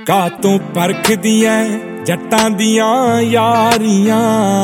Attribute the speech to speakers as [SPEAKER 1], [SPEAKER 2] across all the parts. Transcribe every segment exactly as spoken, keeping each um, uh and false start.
[SPEAKER 1] ਕਾਤੋਂ ਪਰਖਦੀਆਂ ਜੱਟਾਂ ਦੀਆਂ ਯਾਰੀਆਂ।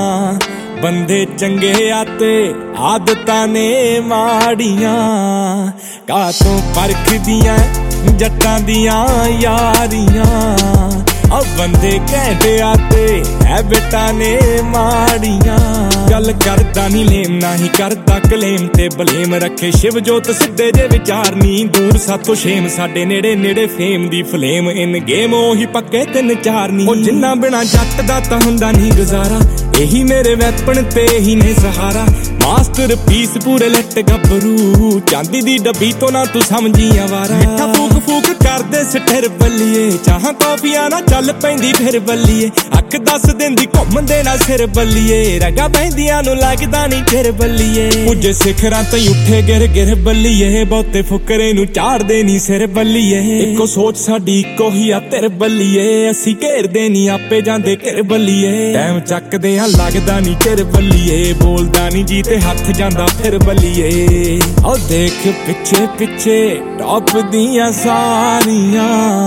[SPEAKER 1] ਬੰਦੇ ਚੰਗੇ ਆ ਤੇ ਆਦਤਾਂ ਨੇ ਮਾੜੀਆਂ। ਕਾਤੋਂ ਪਰਖਦੀਆਂ ਜੱਟਾਂ ਦੀਆਂ ਯਾਰੀਆਂ। ਆ ਬੰਦੇ ਘੈਂਟੇ ਆ ਤੇ ਹੈਬਿਟਾਂ ਨੇ ਮਾੜੀਆਂ। ਗੱਲ ਕਰਦਾ ਨੀ ਲੇਮ ਨਾ ਹੀ ਕਰਦਾ ਕਲੇਮ ਤੇ ਬਲੇਮ। ਰੱਖੇ ਸ਼ਿਵ ਜੋਤ ਸਿੱਧੇ ਜੇ ਵਿਚਾਰ ਨੀ ਦੂਰ ਸਾਥੋਂ ਸ਼ੇਮ। ਸਾਡੇ ਨੇੜੇ ਨੇੜੇ ਫੇਮ ਦੀ ਫਲੇਮ ਇਨ ਗੇਮ ਉਹੀ ਪੱਕੇ ਤਿੰਨ ਚਾਰ ਨੀ। ਉਹ ਜਿੰਨਾ ਬਿਨਾ ਜੱਟ ਦਾ ਤਾਂ ਹੁੰਦਾ ਨੀ ਗੁਜ਼ਾਰਾ। ਇਹੀ ਮੇਰੇ ਵੈਪਨ ਤੇ ਇਹੀ ਨੇ ਸਹਾਰਾ। ਮਾਸਟਰ ਪੀਸ ਪੂਰੇ ਲੱਟ ਗੱਭਰੂ। ਚਾਂਦੀ ਦੀ ਡੱਬੀ ਤੋਂ ਨਾ ਤੂੰ ਸਮਝੀ ਆਵਾਰਾ। ਮਿੱਠਾ ਫੂਕ ਫੂਕ ਕਰਦੇ ਸਿੱਠਰ ਬੱਲੀਏ। ਚਾਹਾਂ ਕਾਫੀਆਂ ਨਾ ਚੱਲ ਪੈਂਦੀ ਫਿਰ ਬੱਲੀਏ। ਅੱਖ ਦੱਸ ਦਿੰਦੀ ਘੁੰਮਦੇ ਨਾ ਸਿਰ ਬੱਲੀਏ। ਰਗਾ ਬਹਿੰਦੀਆਂ ਨੂੰ ਲੱਗਦਾ ਨੀ ਚਿਰ ਬੱਲੀਏ। ਪੁੱਜੇ ਸਿਖਰਾਂ ਤੇ ਉੱਠੇ ਗਿਰ ਗਿਰ ਬੱਲੀਏ। ਬਹੁਤੇ ਫੁਕਰੇ ਨੂੰ ਝਾੜਦੇ ਨੀ ਸਿਰ ਬੱਲੀਏ। ਇੱਕੋ ਸੋਚ ਸਾਡੀ ਇੱਕੋ ਹੀ ਆ ਤੇਰ ਬੱਲੀਏ। ਅਸੀਂ ਘੇਰਦੇ ਨੀ ਆਪੇ ਜਾਂਦੇ ਘਿਰ ਬੱਲੀਏ। ਟਾਈਮ ਚੱਕਦੇ ਆ ਲੱਗਦਾ ਨੀ ਚਿਰ ਬੱਲੀਏ। ਬੋਲਦਾ ਨੀ ਜੀ ਤੇ ਹੱਥ ਜਾਂਦਾ ਫਿਰ ਬੱਲੀਏ। ਉਹ ਦੇਖ ਪਿੱਛੇ ਪਿੱਛੇ ਟੌਪ ਦੀਆਂ ਸਾਰੀਆਂ।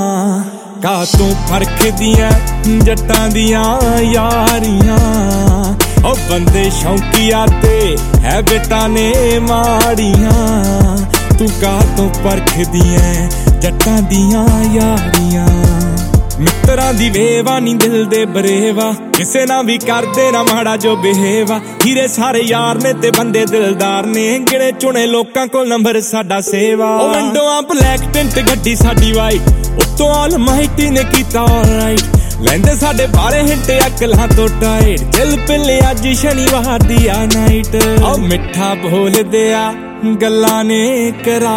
[SPEAKER 1] ਕਾਤੋਂ ਫਰਕਦੀਆਂ ਜੱਟਾਂ ਦੀਆਂ ਯਾਰੀਆਂ। ਉਹ ਬੰਦੇ ਸ਼ੌਂਕੀਆ ਤੇ ਹੈਬਿਟਾਂ ਨੇ ਮਾੜੀਆਂ। ਤੂੰ ਕਾਤੋਂ ਪਰਖਦੀਆਂ ਜੱਟਾਂ ਦੀਆਂ ਯਾਰੀਆਂ। ਮਿੱਤਰਾਂ ਦੀ ਵੇਵਾ ਨੀ ਦਿਲ ਦੇ ਬਰੇਵਾ। ਕਿਸੇ ਨਾ ਵੀ ਕਰਦੇ ਨਾ ਮਾੜਾ ਜੋ ਬਿਹੇਵਾ। ਹੀਰੇ ਸਾਰੇ ਯਾਰ ਨੇ ਤੇ ਬੰਦੇ ਦਿਲਦਾਰ ਨੇ। ਗਿਣੇ ਚੁਣੇ ਲੋਕਾਂ ਕੋਲ ਨੰਬਰ ਸਾਡਾ ਸੇਵਾ। ਉਹ ਵਿੰਡੋਆਂ ਬਲੈਕ ਟਿੰਟ ਗੱਡੀ ਸਾਡੀ ਵਾਈਟ। ਉੱਤੋਂ ਆਲਮਾਈਟੀ ਨੇ ਕੀਤਾ ਆਲਰਾਈਟ। ਲੈਂਦੇ ਸਾਡੇ ਬਾਰੇ ਹਿੰਟ ਅਕਲਾਂ ਤੋਂ ਟਾਈਟ। ਦਿਲ ਪਿੱਲੇ ਅੱਜ ਸ਼ਨੀਵਾਰ ਦੀ ਆ ਨਾਈਟ। ਉਹ ਮਿੱਠਾ ਬੋਲਦੇ ਆ ਗੱਲਾਂ ਨੇ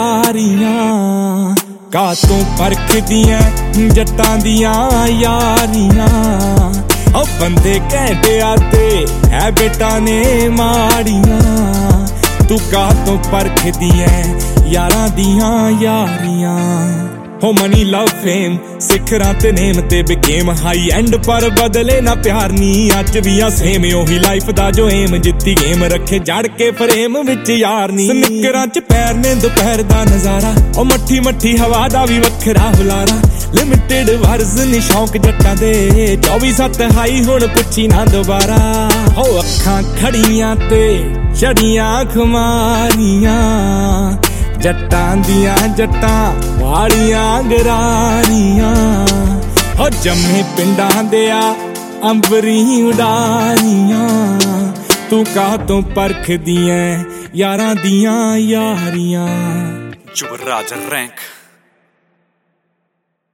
[SPEAKER 1] ਕਰਾਰੀਆਂ। ਕਾਤੋਂ ਪਰਖਦੀਆਂ ਜੱਟਾਂ ਦੀਆਂ ਯਾਰੀਆਂ। ਉਹ ਬੰਦੇ ਘੈਂਟੇ ਆ ਤੇ ਹੈਬਿਟਾਂ ਨੇ ਮਾੜੀਆਂ। ਤੂੰ ਕਾਤੋਂ ਪਰਖਦੀਆਂ ਯਾਰਾਂ ਦੀਆਂ ਯਾਰੀਆਂ। ਹੋ ਮਨੀ ਲਵ ਫੇਮ ਸਿਖਰਾਂ ਤੇ ਨੇਮ ਤੇ ਬਿਕੇਮ ਹਾਈ ਐਂਡ। ਪਰ ਬਦਲੇ ਨਾ ਪਿਆਰ ਨੀ ਅੱਜ ਵੀ ਆ ਸੇਮ। ਉਹੀ ਲਾਈਫ ਦਾ ਜੋ ਏਮ ਜਿੱਤੀ ਗੇਮ। ਰੱਖੇ ਜੜ ਕੇ ਫਰੇਮ ਵਿੱਚ ਯਾਰ ਨੀ। ਸਨਿਕਰਾਂ ਚ ਪੈਰ ਨੇ ਦੁਪਹਿਰ ਦਾ ਨਜ਼ਾਰਾ। ਉਹ ਮੱਠੀ ਮੱਠੀ ਹਵਾ ਦਾ ਵੀ ਵੱਖਰਾ ਹੁਲਾਰਾ। ਲਿਮਿਟਿਡ ਵਰਜ਼ ਨੀ ਸ਼ੌਂਕ ਜੱਟਾਂ ਦੇ। ਚੌਵੀ ਸੱਤ ਹਾਈ ਹੁਣ ਪੁੱਛੀ ਨਾ ਦੁਬਾਰਾ। ਹੋ ਅੱਖਾਂ ਖੜੀਆਂ ਤੇ ਚੜੀਆਂ ਖੁਮਾਰੀਆਂ। ਜੱਟਾਂ ਦੀਆਂ ਜੱਟਾਂ ਵਾਲੀਆਂ ਗਰਾਰੀਆਂ। ਹੋ ਜੰਮੇ ਪਿੰਡਾਂ ਦੇ ਆ ਅੰਬਰੀ ਉਡਾਰੀਆਂ। ਤੂੰ ਕਾਤੋਂ ਪਰਖਦੀਆਂ ਯਾਰਾਂ ਦੀਆਂ ਯਾਰੀਆਂ।
[SPEAKER 2] ਯੁਵਰਾਜ ਰੈਂਕ।